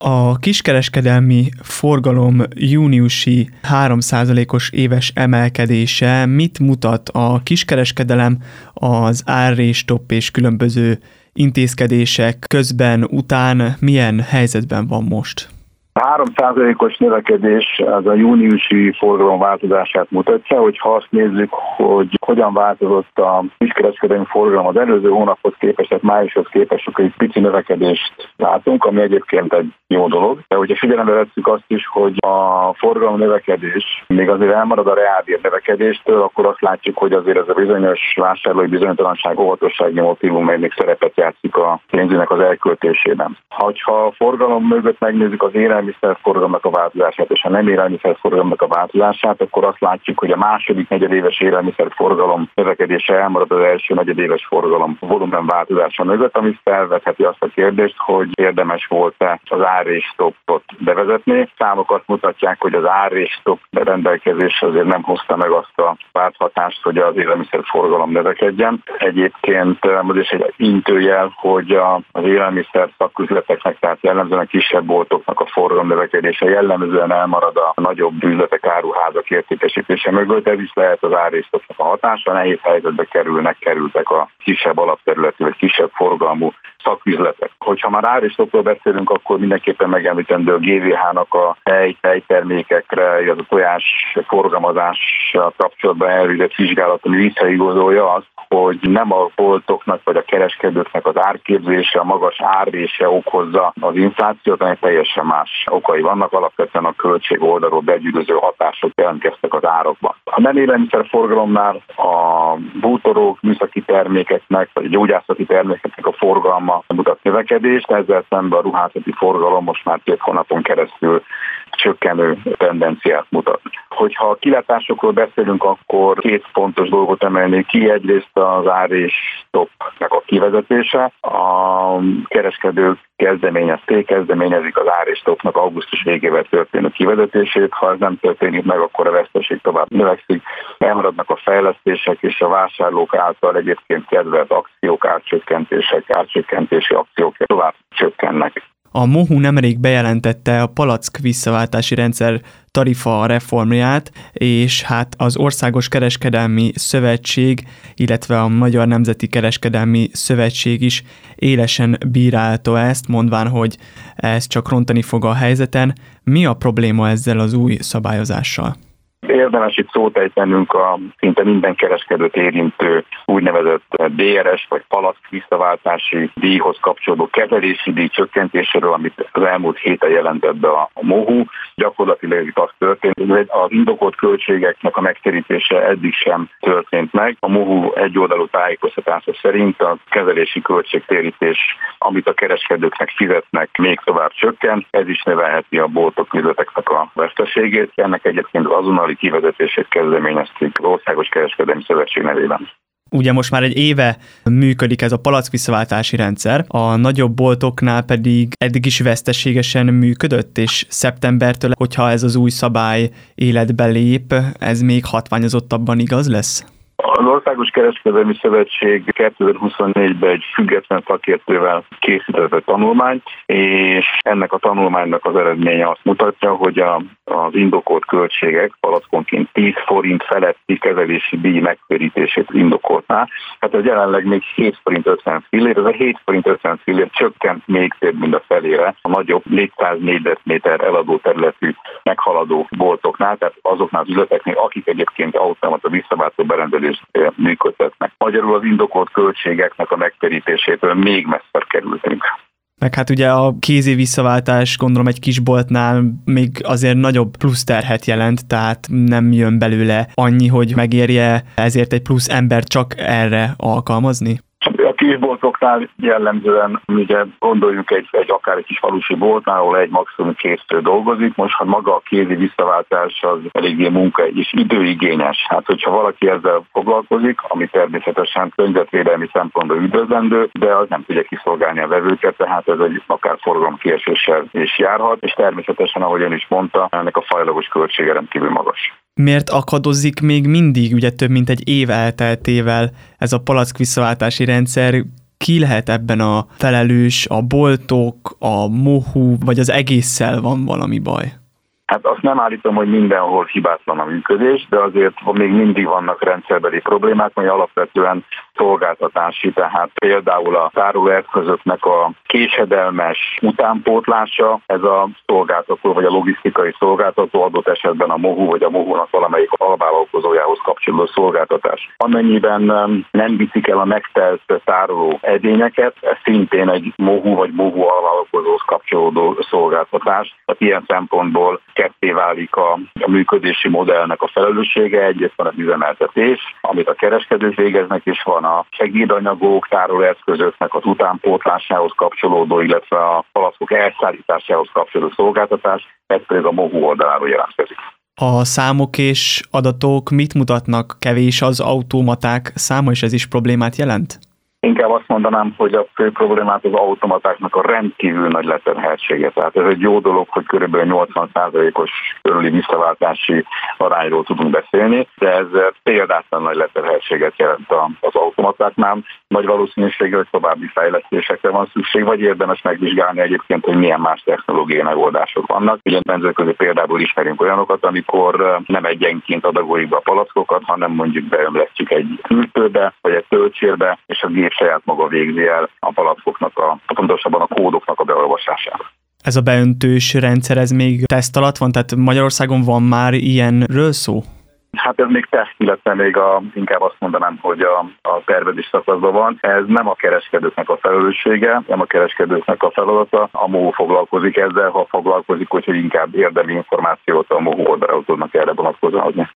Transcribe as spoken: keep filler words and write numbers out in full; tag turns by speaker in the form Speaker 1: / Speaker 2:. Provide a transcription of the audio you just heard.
Speaker 1: A kiskereskedelmi forgalom júniusi három százalékos éves emelkedése mit mutat? A kiskereskedelem az árrésstopp és különböző intézkedések közben, után milyen helyzetben van most?
Speaker 2: A három százalékos növekedés az a júniusi forgalom változását mutatja, hogyha azt nézzük, hogy hogyan változott a kiskereskedelmi forgalom az előző hónaphoz képest, tehát májushoz képest, akkor egy pici növekedést látunk, ami egyébként egy jó dolog. De hogyha figyelembe vesszük azt is, hogy a forgalom növekedés még azért elmarad a reálbér növekedéstől, akkor azt látjuk, hogy azért ez a bizonyos vásárlói bizonytalanság, óvatossági motívum még szerepet játszik a pénzünknek az elköltésében. Ha a forgalom mögött megnézzük az élelmiszerforgalomnak a változását és a nem élelmiszerforgalomnak a változását, akkor azt látjuk, hogy a második negyedéves élelmiszerforgalom növekedése elmarad az első negyedéves forgalom volumen változása mögött, ami felvetheti azt a kérdést, hogy érdemes volt-e az árrésstoppot bevezetni. Számok azt mutatják, hogy az árrésstopp rendelkezés azért nem hozta meg azt a válthatást, hogy az élelmiszerforgalom növekedjen. Egyébként az is egy intőjel, hogy az élelmiszer szaküzleteknek, tehát jellemzően a kisebb boltoknak a forgalom növekedése jellemzően elmarad a nagyobb üzletek, áruházak értékesítése mögött. Ez is lehet az árrésstoppnak a hatása. Nehéz helyzetbe kerülnek, kerültek a kisebb alapterületű vagy kisebb forgalmú szaküzletek. Hogyha már árrésstoppról beszélünk, akkor mindenképpen megemlítendő a gé vé há-nak a hely, helytermékekre, illetve a tojás forgalmazással kapcsolatban elvégzett vizsgálat, ami visszaigazolja azt, hogy nem a boltoknak vagy a kereskedőknek az árképzése, a magas árrése okozza az inflációt, hanem teljesen más okai vannak. Alapvetően a költség oldalról begyűrűző hatások jelentkeztek az árakban. A nem élelmiszerforgalomnál a bútorok, műszaki termékeknek vagy a gyógyászati termékeknek a forgalma mutat növekedést, ezzel szemben a ruházati forgalom most már két hónapon keresztül csökkenő tendenciát mutat. Hogyha a kilátásokról beszélünk, akkor két fontos dolgot emelnék ki. Egyrészt az árrésstoppnak a kivezetése. A kereskedők kezdeményezték, kezdeményezik az árrésstoppnak augusztus végével történő kivezetését. Ha ez nem történik meg, akkor a veszteség tovább növekszik. Elmaradnak a fejlesztések, és a vásárlók által egyébként kedvelt akciók, árcsökkentések, árcsökkentési akciók tovább csökkennek.
Speaker 1: A MOHU nemrég bejelentette a palack visszaváltási rendszer tarifa reformját, és hát az Országos Kereskedelmi Szövetség, illetve a Magyar Nemzeti Kereskedelmi Szövetség is élesen bírálta ezt, mondván, hogy ez csak rontani fog a helyzeten. Mi a probléma ezzel az új szabályozással?
Speaker 2: Érdemes itt szót ejtenünk a szinte minden kereskedőt érintő úgynevezett dé er es vagy palack visszaváltási díjhoz kapcsolódó kezelési díj csökkentéséről, amit az elmúlt héten jelentett be a MOHU. Gyakorlatilag itt az történt, hogy az indokolt költségeknek a megtérítése eddig sem történt meg. A MOHU egyoldalú tájékoztatása szerint a kezelési költségtérítés, amit a kereskedőknek fizetnek, még tovább csökken. Ez is növelheti a boltok, üzleteknek a veszteségét. Ennek egyébként azonnali kivezetését kezdeményezték az Országos Kereskedelmi Szövetség nevében.
Speaker 1: Ugye most már egy éve működik ez a palack visszaváltási rendszer, a nagyobb boltoknál pedig eddig is veszteségesen működött, és szeptembertől, hogyha ez az új szabály életbe lép, ez még hatványozottabban igaz lesz?
Speaker 2: Az Országos Kereskedelmi Szövetség kétezer-huszonnégyben egy független szakértővel készített egy tanulmányt, és ennek a tanulmánynak az eredménye azt mutatja, hogy a, az indokolt költségek palackonként tíz forint feletti kezelési díj megtérítését indokoltná. Hát ez jelenleg még hét forint ötven fillér, ez a hét forint ötven fillér csökkent még több, mint a felére a nagyobb négyszáz négyzetméter eladó területű meghaladó boltoknál, tehát azoknál az üzleteknél, akik egyébként automata visszaváltó berendezést működtetnek. Magyarul az indokolt költségeknek a megterítésétől még messzebb kerültünk.
Speaker 1: Meg hát ugye a kézi visszaváltás, gondolom egy kisboltnál még azért nagyobb plusz terhet jelent, tehát nem jön belőle annyi, hogy megérje ezért egy plusz embert csak erre alkalmazni?
Speaker 2: A kisboltoknál jellemzően, ugye gondoljunk egy, egy akár egy kis falusi boltnál, ahol egy maximum készítő dolgozik. Most ha maga a kézi visszaváltás az eléggé munka és időigényes. Hát hogyha valaki ezzel foglalkozik, ami természetesen környezetvédelmi szempontból üdvözlendő, de az nem tudja kiszolgálni a vevőket, tehát ez egy akár forgalomkieséssel is járhat, és természetesen, ahogy ön is mondta, ennek a fajlagos költsége rendkívül magas.
Speaker 1: Miért akadozik még mindig, ugye több mint egy év elteltével ez a palack visszaváltási rendszer? ki lehet ebben a felelős, a boltok, a mohu, vagy az egésszel van valami baj?
Speaker 2: Hát azt nem állítom, hogy mindenhol hibátlan a működés, de azért még mindig vannak rendszerbeli problémák, vagy alapvetően szolgáltatási, tehát például a tárolóeszközöknek a késedelmes utánpótlása, ez a szolgáltató vagy a logisztikai szolgáltató, adott esetben a mohu vagy a mohunak valamelyik alvállalkozójához kapcsolódó szolgáltatás. Amennyiben nem viszik el a megtelt tároló edényeket, ez szintén egy mohu vagy mohu alvállalkozóhoz kapcsolódó szolgáltatás. Tehát ilyen szempontból ketté válik a, a működési modellnek a felelőssége, egyrészt van az üzemeltetés, amit a kereskedők végeznek, és van a segédanyagok, tárolóeszközöknek az utánpótlásához kapcsolódó, illetve a palackok elszállításához kapcsolódó szolgáltatás, ez pedig a mohu oldaláról jelentkezik.
Speaker 1: A számok és adatok mit mutatnak? Kevés az automaták száma, és ez is problémát jelent?
Speaker 2: Inkább azt mondanám, hogy a fő problémát az automatáknak a rendkívül nagy leterheltsége. Tehát ez egy jó dolog, hogy kb. nyolcvan százalékos körüli visszaváltási arányról tudunk beszélni, de ez példátlan nagy leterheltséget jelent az automatáknál. Nagy valószínűséggel, hogy további fejlesztésekre van szükség, vagy érdemes megvizsgálni egyébként, hogy milyen más technológiai megoldások vannak. Ugye nemzetközi példából ismerünk olyanokat, amikor nem egyenként adagoljuk be a palackokat, hanem mondjuk beömlesztjük egy hűtőbe, vagy egy töltsérbe, és a gép saját maga végzi el a palackoknak, a, pontosabban a kódoknak a beolvasását.
Speaker 1: Ez a beöntős rendszer, ez még teszt alatt van? Tehát Magyarországon van már ilyenről szó?
Speaker 2: Hát ez még teszt, illetve még a, inkább azt mondanám, hogy a, a tervezés szakaszban van. Ez nem a kereskedőknek a felelőssége, nem a kereskedőknek a feladata. A mohu foglalkozik ezzel, ha foglalkozik, úgyhogy inkább érdemi információt a mohu oldalra tudnak erre vonatkozóan adni.